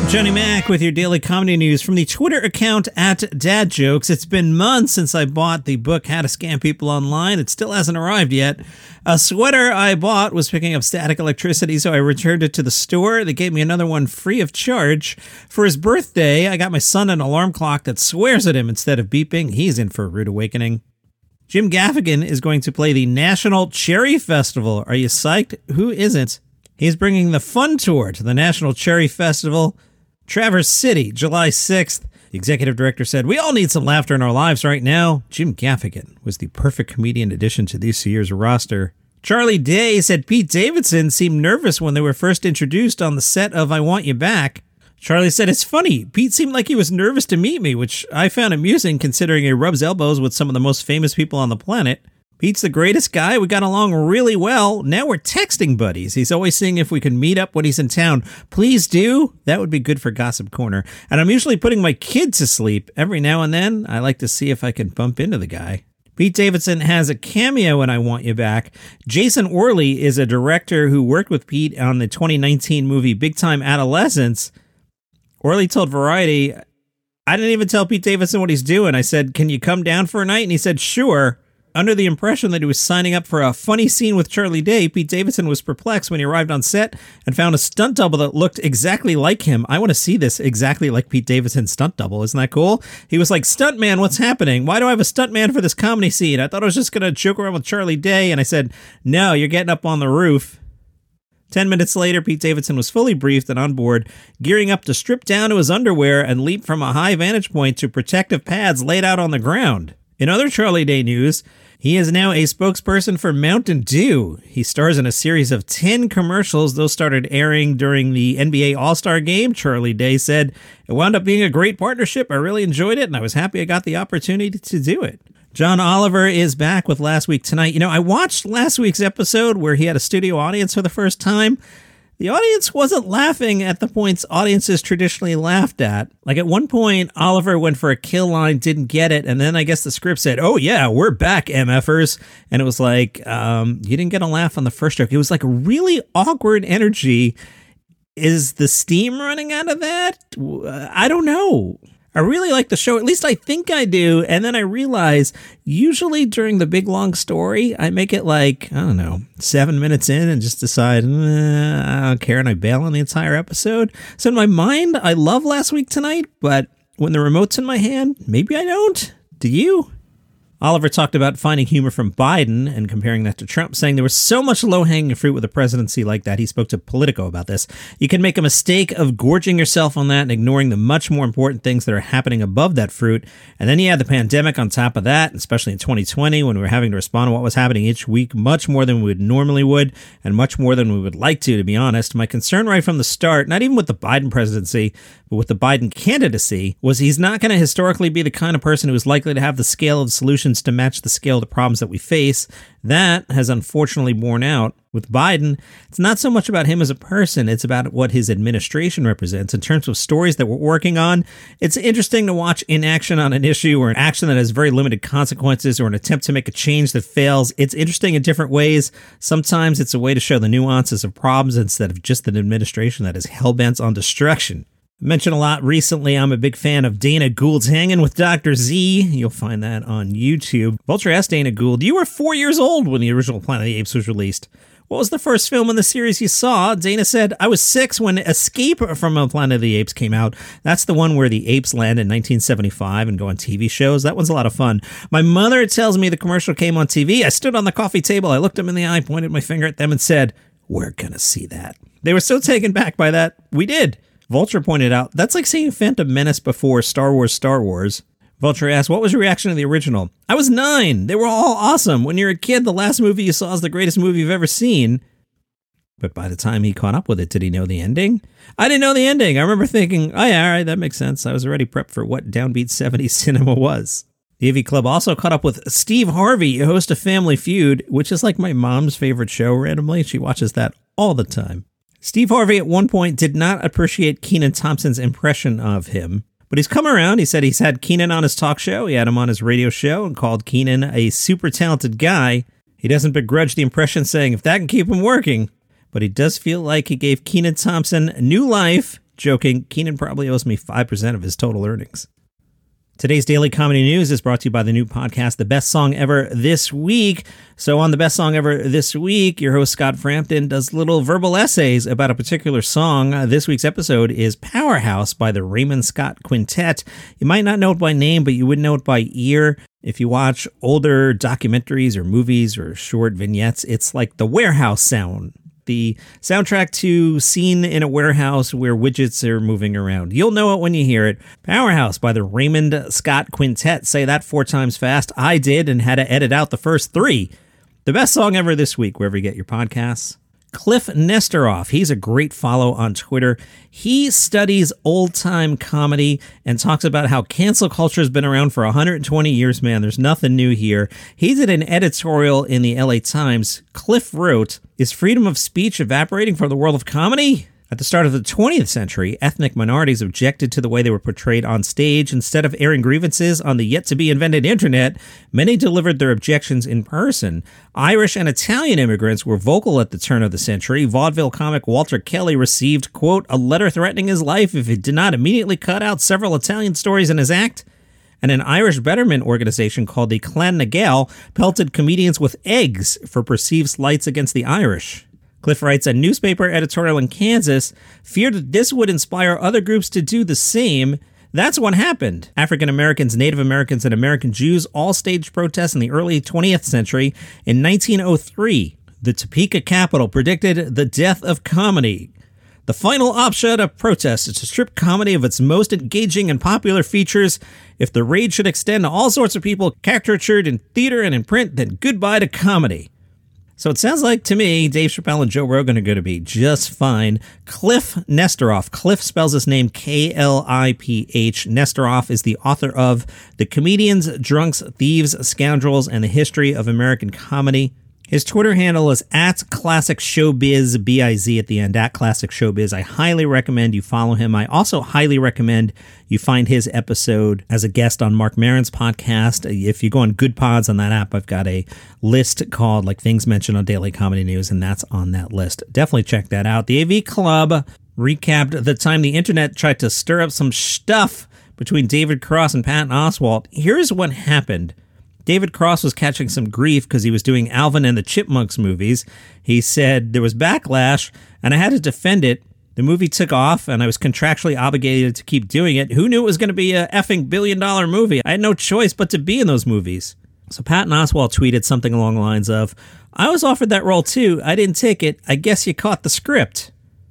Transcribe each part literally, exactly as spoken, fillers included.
Johnny Mac with your daily comedy news from the Twitter account at Dad Jokes. It's been months since I bought the book How to Scam People Online. It still hasn't arrived yet. A sweater I bought was picking up static electricity, so I returned it to the store. They gave me another one free of charge. For his birthday, I got my son an alarm clock that swears at him instead of beeping. He's in for a rude awakening. Jim Gaffigan is going to play the National Cherry Festival. Are you psyched? Who isn't? He's bringing the Fun Tour to the National Cherry Festival, Traverse City, July sixth. The executive director said, "We all need some laughter in our lives right now." Jim Gaffigan was the perfect comedian addition to this year's roster. Charlie Day said Pete Davidson seemed nervous when they were first introduced on the set of I Want You Back. Charlie said, "It's funny. Pete seemed like he was nervous to meet me, which I found amusing considering he rubs elbows with some of the most famous people on the planet. Pete's the greatest guy. We got along really well. Now we're texting buddies. He's always seeing if we can meet up when he's in town. Please do. That would be good for Gossip Corner. And I'm usually putting my kid to sleep. Every now and then, I like to see if I can bump into the guy." Pete Davidson has a cameo in I Want You Back. Jason Orley is a director who worked with Pete on the twenty nineteen movie Big Time Adolescence. Orley told Variety, "I didn't even tell Pete Davidson what he's doing. I said, 'Can you come down for a night?' And he said, 'Sure.' Under the impression that he was signing up for a funny scene with Charlie Day, Pete Davidson was perplexed when he arrived on set and found a stunt double that looked exactly like him. I want to see this exactly like Pete Davidson's stunt double. Isn't that cool? He was like, 'Stuntman, what's happening? Why do I have a stuntman for this comedy scene? I thought I was just going to joke around with Charlie Day.' And I said, 'No, you're getting up on the roof.'" Ten minutes later, Pete Davidson was fully briefed and on board, gearing up to strip down to his underwear and leap from a high vantage point to protective pads laid out on the ground. In other Charlie Day news, he is now a spokesperson for Mountain Dew. He stars in a series of ten commercials. Those started airing during the N B A All-Star Game. Charlie Day said, "It wound up being a great partnership. I really enjoyed it, and I was happy I got the opportunity to do it." John Oliver is back with Last Week Tonight. You know, I watched last week's episode where he had a studio audience for the first time. The audience wasn't laughing at the points audiences traditionally laughed at. Like at one point, Oliver went for a kill line, didn't get it, and then I guess the script said, "Oh yeah, we're back, M Fers." And it was like, um, you didn't get a laugh on the first joke. It was like a really awkward energy. Is the steam running out of that? I don't know. I really like the show. At least I think I do. And then I realize usually during the big long story, I make it like, I don't know, seven minutes in and just decide, eh, I don't care. And I bail on the entire episode. So in my mind, I love Last Week Tonight. But when the remote's in my hand, maybe I don't. Do you? Oliver talked about finding humor from Biden and comparing that to Trump, saying there was so much low-hanging fruit with a presidency like that. He spoke to Politico about this. You can make a mistake of gorging yourself on that and ignoring the much more important things that are happening above that fruit. And then you add the pandemic on top of that, especially in twenty twenty when we were having to respond to what was happening each week much more than we would normally would and much more than we would like to, to be honest. My concern right from the start, not even with the Biden presidency, but with the Biden candidacy, was he's not going to historically be the kind of person who is likely to have the scale of solutions to match the scale of the problems that we face. That has unfortunately borne out. With Biden, it's not so much about him as a person, it's about what his administration represents. In terms of stories that we're working on, it's interesting to watch inaction on an issue or an action that has very limited consequences or an attempt to make a change that fails. It's interesting in different ways. Sometimes it's a way to show the nuances of problems instead of just an administration that is hell-bent on destruction. Mentioned a lot recently, I'm a big fan of Dana Gould's Hanging with Doctor Z. You'll find that on YouTube. Vulture asked Dana Gould, "You were four years old when the original Planet of the Apes was released. What was the first film in the series you saw?" Dana said, "I was six when Escape from Planet of the Apes came out. That's the one where the apes land in nineteen seventy-five and go on T V shows. That one's a lot of fun. My mother tells me the commercial came on T V. I stood on the coffee table. I looked them in the eye, pointed my finger at them and said, 'We're gonna see that.' They were so taken back by that. We did." Vulture pointed out, "That's like seeing Phantom Menace before Star Wars Star Wars." Vulture asked, "What was your reaction to the original?" "I was nine. They were all awesome. When you're a kid, the last movie you saw is the greatest movie you've ever seen." But by the time he caught up with it, did he know the ending? "I didn't know the ending. I remember thinking, oh yeah, all right, that makes sense. I was already prepped for what downbeat seventies cinema was." The A V Club also caught up with Steve Harvey, host of Family Feud, which is like my mom's favorite show randomly. She watches that all the time. Steve Harvey at one point did not appreciate Kenan Thompson's impression of him, but he's come around. He said he's had Kenan on his talk show. He had him on his radio show and called Kenan a super talented guy. He doesn't begrudge the impression, saying if that can keep him working, but he does feel like he gave Kenan Thompson new life Joking, Keenan probably owes me five percent of his total earnings. Today's Daily Comedy News is brought to you by the new podcast, The Best Song Ever This Week. So on The Best Song Ever This Week, your host Scott Frampton does little verbal essays about a particular song. Uh, this week's episode is Powerhouse by the Raymond Scott Quintet. You might not know it by name, but you would know it by ear. If you watch older documentaries or movies or short vignettes, it's like the warehouse sound. The soundtrack to Scene in a Warehouse where widgets are moving around. You'll know it when you hear it. Powerhouse by the Raymond Scott Quintet. Say that four times fast. I did and had to edit out the first three. The best song ever this week, wherever you get your podcasts. Cliff Nesteroff, he's a great follow on Twitter. He studies old-time comedy and talks about how cancel culture has been around for one hundred twenty years, man. There's nothing new here. He did an editorial in the L A Times. Cliff wrote, "Is freedom of speech evaporating from the world of comedy?" At the start of the twentieth century, ethnic minorities objected to the way they were portrayed on stage. Instead of airing grievances on the yet-to-be-invented internet, many delivered their objections in person. Irish and Italian immigrants were vocal at the turn of the century. Vaudeville comic Walter Kelly received, quote, a letter threatening his life if he did not immediately cut out several Italian stories in his act. And an Irish betterment organization called the Clan na Gael pelted comedians with eggs for perceived slights against the Irish. Cliff writes, a newspaper editorial in Kansas feared that this would inspire other groups to do the same. That's what happened. African Americans, Native Americans, and American Jews all staged protests in the early twentieth century. In nineteen oh three, the Topeka Capitol predicted the death of comedy. The final option of protest is to strip comedy of its most engaging and popular features. If the rage should extend to all sorts of people caricatured in theater and in print, then goodbye to comedy. So it sounds like, to me, Dave Chappelle and Joe Rogan are going to be just fine. Cliff Nesteroff. Cliff spells his name K L I P H. Nesteroff is the author of The Comedians, Drunks, Thieves, Scoundrels, and the History of American Comedy. His Twitter handle is at Classic Showbiz, B I Z at the end, at Classic Showbiz. I highly recommend you follow him. I also highly recommend you find his episode as a guest on Marc Maron's podcast. If you go on Good Pods on that app, I've got a list called like Things Mentioned on Daily Comedy News, and that's on that list. Definitely check that out. The A V Club recapped the time the internet tried to stir up some stuff between David Cross and Patton Oswalt. Here's what happened. David Cross was catching some grief because he was doing Alvin and the Chipmunks movies. He said there was backlash, and I had to defend it. The movie took off, and I was contractually obligated to keep doing it. Who knew it was going to be a effing billion-dollar movie? I had no choice but to be in those movies. So Patton Oswalt tweeted something along the lines of, I was offered that role too. I didn't take it. I guess you caught the script.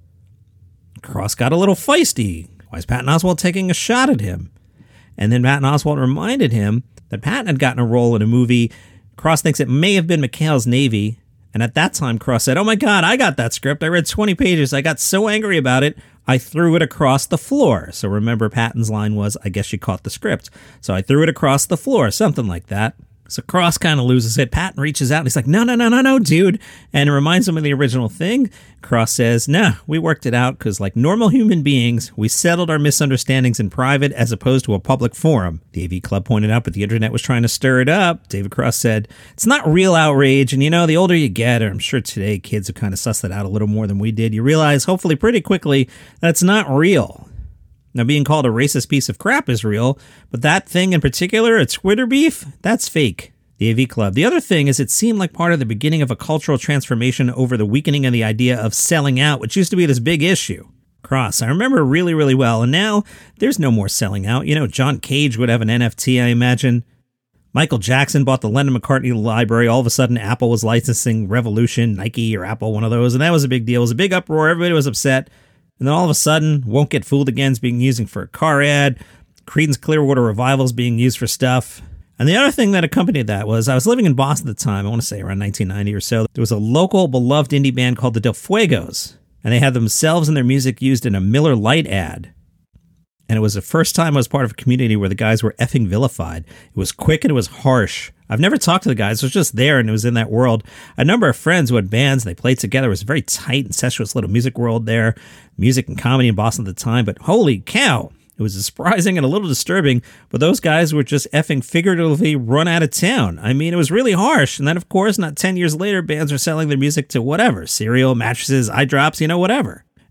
Cross got a little feisty. Why is Patton Oswalt taking a shot at him? And then Patton Oswalt reminded him that Patton had gotten a role in a movie. Cross thinks it may have been McHale's Navy. And at that time, Cross said, oh my God, I got that script. I read twenty pages. I got so angry about it, I threw it across the floor. So remember, Patton's line was, I guess you caught the script. So I threw it across the floor, something like that. So Cross kind of loses it. Patton reaches out and he's like, no, no, no, no, no, dude. And it reminds him of the original thing. Cross says, nah, we worked it out because like normal human beings, we settled our misunderstandings in private as opposed to a public forum. The A V Club pointed out, but the internet was trying to stir it up. David Cross said, it's not real outrage. And you know, the older you get, or I'm sure today kids have kind of sussed that out a little more than we did. You realize hopefully pretty quickly that it's not real. Now, being called a racist piece of crap is real, but that thing in particular, a Twitter beef, that's fake. The A V Club. The other thing is it seemed like part of the beginning of a cultural transformation over the weakening of the idea of selling out, which used to be this big issue. Cross, I remember really, really well, and now there's no more selling out. You know, John Cage would have an N F T, I imagine. Michael Jackson bought the Lennon-McCartney library. All of a sudden, Apple was licensing Revolution, Nike, or Apple, one of those, and that was a big deal. It was a big uproar. Everybody was upset. And then all of a sudden, Won't Get Fooled Again is being used for a car ad. Creedence Clearwater Revival is being used for stuff. And the other thing that accompanied that was I was living in Boston at the time, I want to say around nineteen ninety or so. There was a local beloved indie band called the Del Fuegos, and they had themselves and their music used in a Miller Lite ad. And it was the first time I was part of a community where the guys were effing vilified. It was quick and it was harsh. I've never talked to the guys. I was just there and it was in that world. A number of friends who had bands, they played together. It was a very tight, incestuous little music world there. Music and comedy in Boston at the time. But holy cow, it was surprising and a little disturbing. But those guys were just effing figuratively run out of town. I mean, it was really harsh. And then, of course, not ten years later, bands are selling their music to whatever. Cereal, mattresses, eye drops, you know, whatever.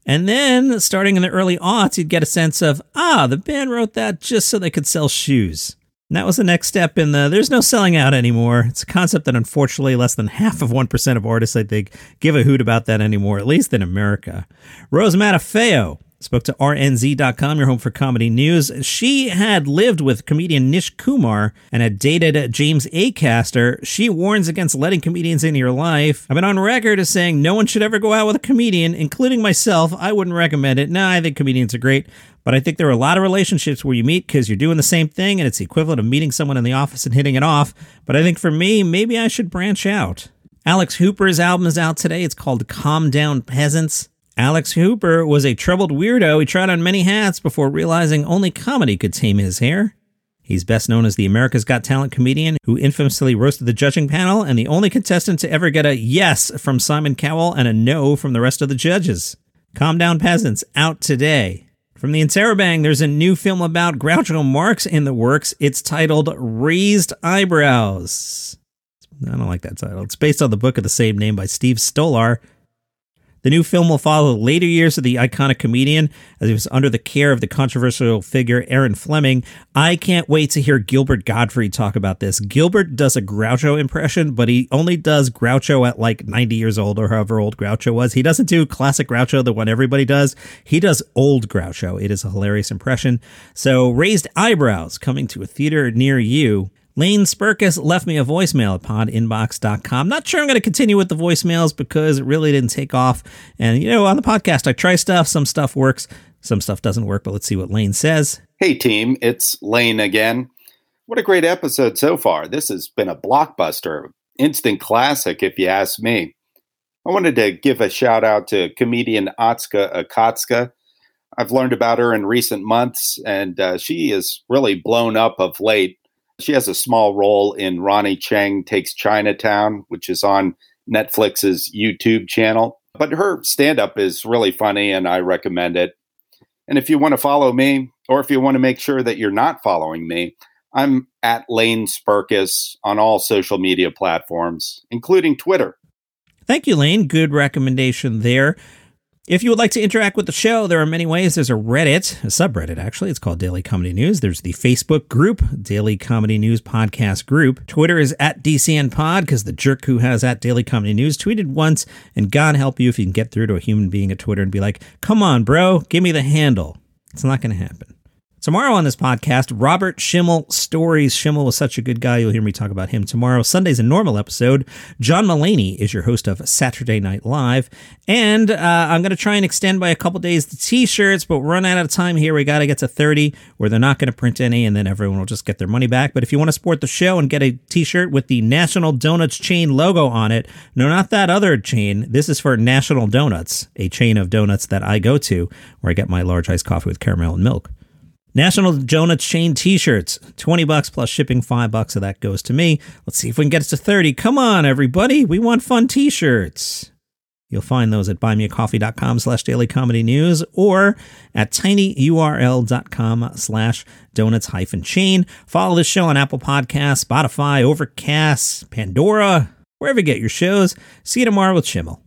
And then, starting in the early aughts, you'd get a sense of, ah, the band wrote that just so they could sell shoes. And that was the next step in the there's no selling out anymore. It's a concept that unfortunately less than half of one percent of artists, I think, give a hoot about that anymore, at least in America. Rose Matafeo spoke to R N Z dot com, your home for comedy news. She had lived with comedian Nish Kumar and had dated James Acaster. She warns against letting comedians into your life. I've been on record as saying no one should ever go out with a comedian, including myself. I wouldn't recommend it. Nah, I think comedians are great. But I think there are a lot of relationships where you meet because you're doing the same thing and it's the equivalent of meeting someone in the office and hitting it off. But I think for me, maybe I should branch out. Alex Hooper's album is out today. It's called Calm Down Peasants. Alex Hooper was a troubled weirdo. He tried on many hats before realizing only comedy could tame his hair. He's best known as the America's Got Talent comedian who infamously roasted the judging panel and the only contestant to ever get a yes from Simon Cowell and a no from the rest of the judges. Calm Down Peasants, out today. From the Interrobang, there's a new film about Groucho Marx in the works. It's titled Raised Eyebrows. I don't like that title. It's based on the book of the same name by Steve Stolar. The new film will follow the later years of the iconic comedian as he was under the care of the controversial figure Aaron Fleming. I can't wait to hear Gilbert Gottfried talk about this. Gilbert does a Groucho impression, but he only does Groucho at like ninety years old or however old Groucho was. He doesn't do classic Groucho, the one everybody does. He does old Groucho. It is a hilarious impression. So Raised Eyebrows coming to a theater near you. Lane Spurkis left me a voicemail at pod inbox dot com. Not sure I'm going to continue with the voicemails because it really didn't take off. And, you know, on the podcast, I try stuff. Some stuff works. Some stuff doesn't work. But let's see what Lane says. Hey, team. It's Lane again. What a great episode so far. This has been a blockbuster. Instant classic, if you ask me. I wanted to give a shout out to comedian Atsuko Akatsuka. I've learned about her in recent months, and uh, she is really blown up of late. She has a small role in Ronnie Chang Takes Chinatown, which is on Netflix's YouTube channel. But her stand-up is really funny, and I recommend it. And if you want to follow me, or if you want to make sure that you're not following me, I'm at Lane Spurkis on all social media platforms, including Twitter. Thank you, Lane. Good recommendation there. If you would like to interact with the show, there are many ways. There's a Reddit, a subreddit actually. It's called Daily Comedy News. There's the Facebook group, Daily Comedy News Podcast Group. Twitter is at D C N Pod because the jerk who has at Daily Comedy News tweeted once, and God help you if you can get through to a human being at Twitter and be like, come on, bro, give me the handle. It's not going to happen. Tomorrow on this podcast, Robert Schimmel Stories. Schimmel was such a good guy. You'll hear me talk about him tomorrow. Sunday's a normal episode. John Mulaney is your host of Saturday Night Live. And uh, I'm going to try and extend by a couple days the t-shirts, but we're running out of time here. We got to get to thirty where they're not going to print any, and then everyone will just get their money back. But if you want to support the show and get a t-shirt with the National Donuts chain logo on it, no, not that other chain. This is for National Donuts, a chain of donuts that I go to where I get my large iced coffee with caramel and milk. National Donuts chain t-shirts, twenty bucks plus shipping, five bucks of that goes to me. Let's see if we can get it to thirty. Come on, everybody. We want fun t-shirts. You'll find those at buymeacoffee.com slash daily comedy news or at tinyurl.com slash donuts hyphen chain. Follow this show on Apple Podcasts, Spotify, Overcast, Pandora, wherever you get your shows. See you tomorrow with Schimmel.